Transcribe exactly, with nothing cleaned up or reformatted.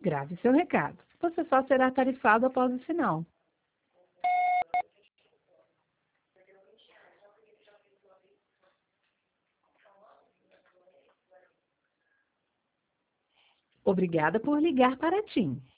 Grave seu recado. Você só será tarifado após o sinal. Obrigada por ligar para a TIM.